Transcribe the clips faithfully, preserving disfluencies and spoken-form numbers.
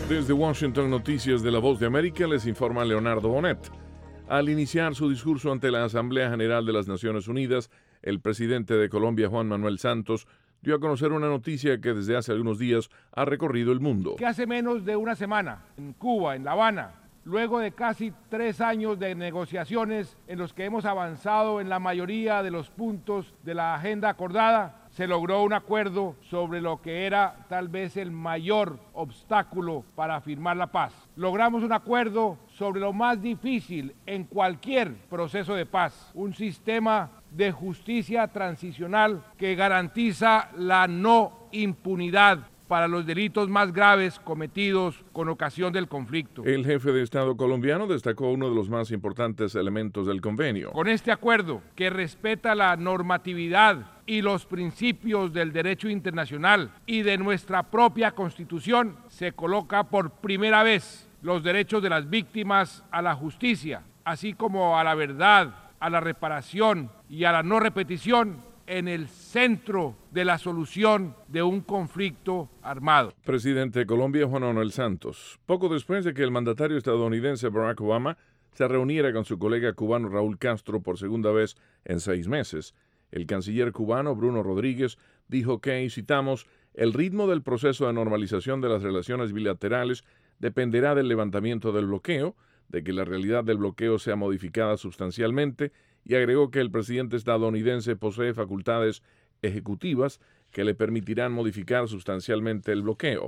Desde Washington, Noticias de la Voz de América, les informa Leonardo Bonet. Al iniciar su discurso ante la Asamblea General de las Naciones Unidas, el presidente de Colombia, Juan Manuel Santos, dio a conocer una noticia que desde hace algunos días ha recorrido el mundo. Que hace menos de una semana, en Cuba, en La Habana, luego de casi tres años de negociaciones en los que hemos avanzado en la mayoría de los puntos de la agenda acordada, se logró un acuerdo sobre lo que era tal vez el mayor obstáculo para firmar la paz. Logramos un acuerdo sobre lo más difícil en cualquier proceso de paz, un sistema de justicia transicional que garantiza la no impunidad para los delitos más graves cometidos con ocasión del conflicto. El jefe de Estado colombiano destacó uno de los más importantes elementos del convenio. Con este acuerdo, que respeta la normatividad y los principios del derecho internacional y de nuestra propia Constitución, se coloca por primera vez los derechos de las víctimas a la justicia, así como a la verdad, a la reparación y a la no repetición, en el centro de la solución de un conflicto armado. Presidente de Colombia, Juan Manuel Santos. Poco después de que el mandatario estadounidense Barack Obama se reuniera con su colega cubano Raúl Castro por segunda vez en seis meses, el canciller cubano Bruno Rodríguez dijo que, y citamos, el ritmo del proceso de normalización de las relaciones bilaterales dependerá del levantamiento del bloqueo, de que la realidad del bloqueo sea modificada sustancialmente, y agregó que el presidente estadounidense posee facultades ejecutivas que le permitirán modificar sustancialmente el bloqueo.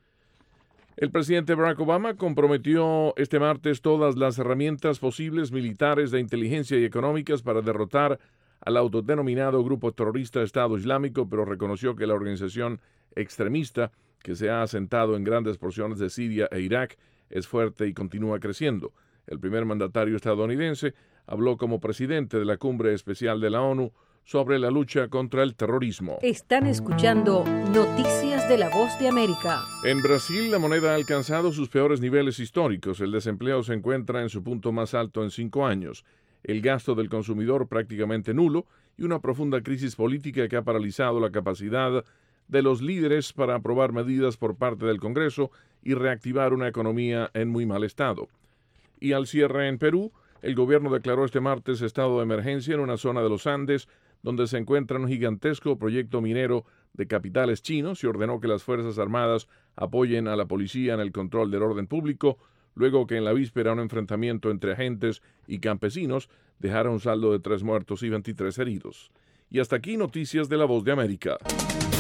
El presidente Barack Obama comprometió este martes todas las herramientas posibles militares, de inteligencia y económicas para derrotar al autodenominado grupo terrorista Estado Islámico, pero reconoció que la organización extremista, que se ha asentado en grandes porciones de Siria e Irak, es fuerte y continúa creciendo. El primer mandatario estadounidense habló como presidente de la Cumbre Especial de la ONU sobre la lucha contra el terrorismo. Están escuchando Noticias de la Voz de América. En Brasil, la moneda ha alcanzado sus peores niveles históricos. El desempleo se encuentra en su punto más alto en cinco años. El gasto del consumidor prácticamente nulo y una profunda crisis política que ha paralizado la capacidad de los líderes para aprobar medidas por parte del Congreso y reactivar una economía en muy mal estado. Y al cierre en Perú, el gobierno declaró este martes estado de emergencia en una zona de los Andes donde se encuentra un gigantesco proyecto minero de capitales chinos y ordenó que las Fuerzas Armadas apoyen a la policía en el control del orden público, luego que en la víspera un enfrentamiento entre agentes y campesinos dejara un saldo de tres muertos y veintitrés heridos. Y hasta aquí Noticias de la Voz de América.